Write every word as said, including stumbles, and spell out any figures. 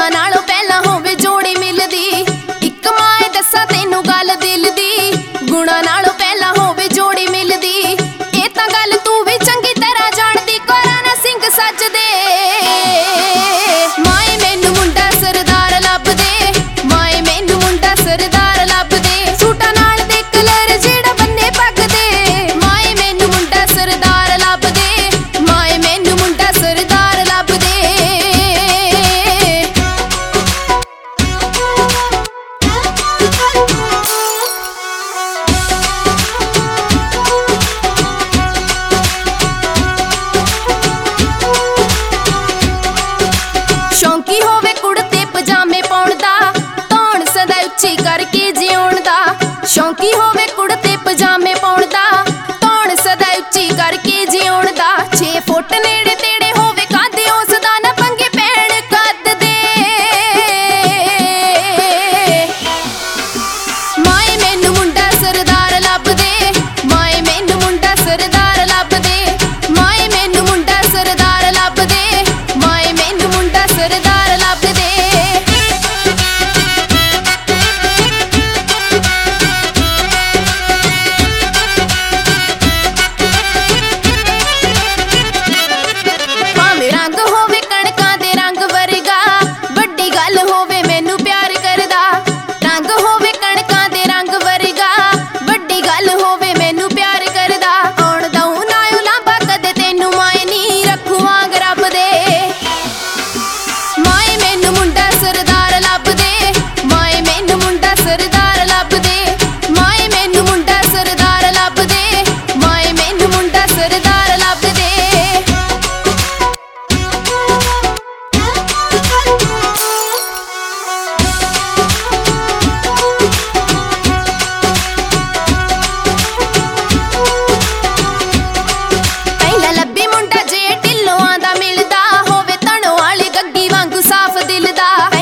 गुणा नालों पहला होवे जोड़ी मिलदी। इक माए दसा तेनू गल दिल दी, गुणा नालों पहला होवे जोड़ी मिलदी। ए तां गल तू भी चंगी तरह जानदी, कोराना सिंह सजदे। माए मैनू मुंडा सरदार लभ दे, माए मैनू मुंडा सरदार लभ दे। सूटां नाल दे कलर जेड़ा बन्ने पग दे, माए मैनू मुंडा सरदार लभ दे, माए मैनू मुंडा सरदार लभ दे। शौंकी होवे कुड़ते पजामे पाउण दा, धौण सदा उच्ची करके जिउण दा। शौंकी होवे कुड़ते पजामे पाउण दा, धौण सदा उच्ची करके जिउण दा। छे फुट नेड़े तेड़े होवे कद उसदा, ना पंगे पैण कद दे। माए मैनू मुंडा सरदार लभ दे, माए मैनू मुंडा सरदार लभ दे, माए मैनू मुंडा सरदार लभ दे, माए मैनू मुंडा सरदार लभ दे। भावें रंग होवे कणकां दे रंग वर्गा, वड्डी गल होवे मैनू प्यार करदा। रंग होवे कणकां दे रंग वर्गा, वड्डी गल होवे मैनू प्यार करदा। आउण दऊं ना उलांभा कदे तैनू माए नी, रखू वांग रब दे। माए मैनू मुंडा सरदार लभ दे, माए मैनू मुंडा सरदार लभ दे, माए मैनू मुंडा सरदार लभ दे, माए मैनू मुंडा सरदार लभ दे। ਪਹਿਲਾ ਲੱਭੀ ਮੁੰਡਾ ਜੇ ਢਿੱਲੋਂ ਆਂਦਾ ਮਿਲਦਾ, ਹੋਵੇ ਤਣੋਂ ਵਾਲੇ ਗੱਗੀ ਵਾਂਗੂ ਸਾਫ਼ ਦਿਲ ਦਾ।